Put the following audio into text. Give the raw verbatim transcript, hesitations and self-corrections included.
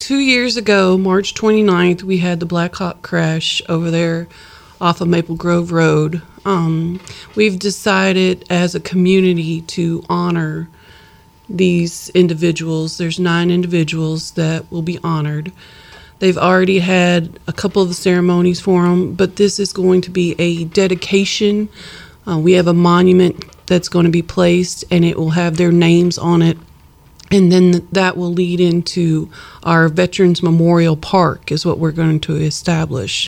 two years ago, March twenty-ninth, we had the Black Hawk crash over there off of Maple Grove Road. Um, we've decided as a community to honor these individuals. There's nine individuals that will be honored. They've already had a couple of the ceremonies for them, but this is going to be a dedication. Uh, we have a monument that's going to be placed, and it will have their names on it. And then that will lead into our Veterans Memorial Park is what we're going to establish.